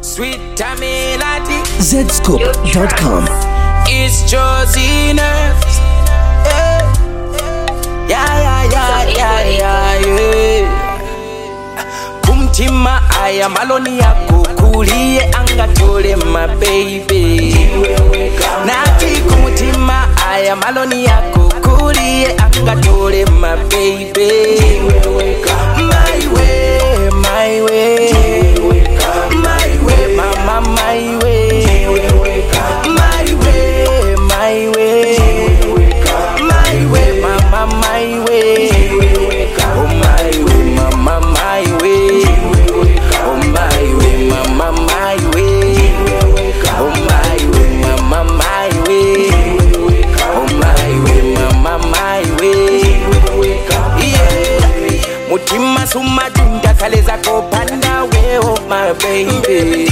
Sweet melody. Zscoop.com. It's Josie Nerves. Yeah. Kumtima aya maloni yako kulie angatole my baby. Nati kumtima aya maloni yako kulie angatole my baby. My way, my way. My way, mama, my way. My way, my way. My way, mama, my way. Oh my way, mama, my way. Oh my way, mama, my way. Oh my way, mama, my way. Oh my way, mama, my way. Yeah. Mutima suma jinda kaleza ko panda we, oh my baby.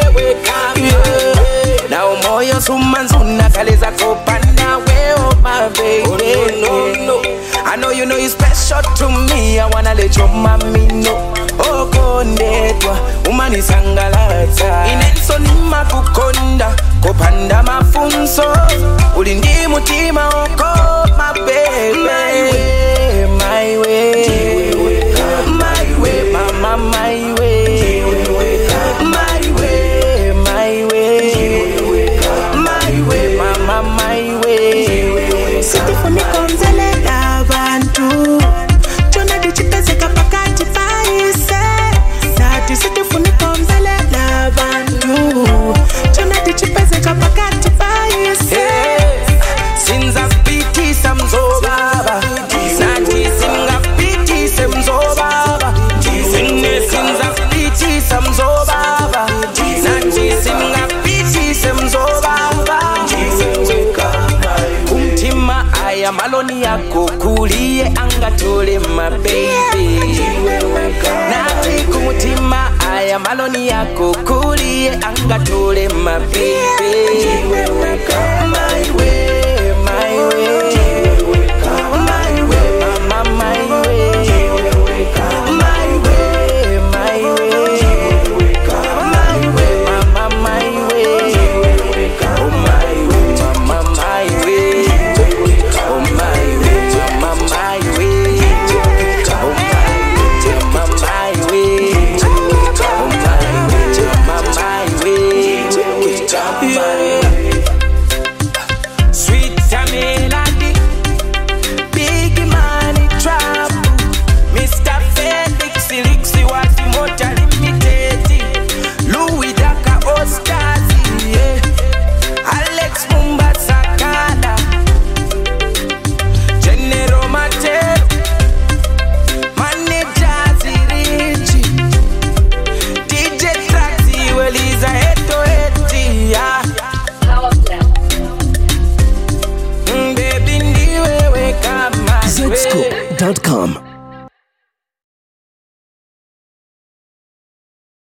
Yeah. Now moyo suma nzuna kaleza ko panda we, oh my baby. No. I know you know you're special to me. I wanna let your mommy know. Oh kondetwa umani sangalata inenso nima kukonda kopanda mafunso ulindi mutima oko my baby. My way, my way, mama, my way. My way, my way. My way, mama, my way. Siti funi konzele la bantu Chona di chipeze kapakati paise Nati siti funi konzele la bantu Chona di chipeze kapakati paise Sinza piti samzo baba Nati singa piti samzo baba Sinza piti samzo baba Nati singa piti samzo baba Kumtima aya maloni yako kulie angatole my baby. Nati kumtima aya maloni yako kulie angatole my baby. My way, my way. My way, mama, my way. My way, my way. My way, mama, my way. Oh my way, mama, my way. Oh my way, mama, my way. Oh my way, mama, my way. Oh my way, mama, my way. Sweet melody, big money trouble. Mr. Felix, Lixi was immortal limited. Louis Daka Oscars, yeah. Alex Mumba Sakala, General Mate, Manager Zirichi, DJ Traxi, Weliza Eto Eti, yeah. Baby, ndiwe weka my way. Zscoop.com.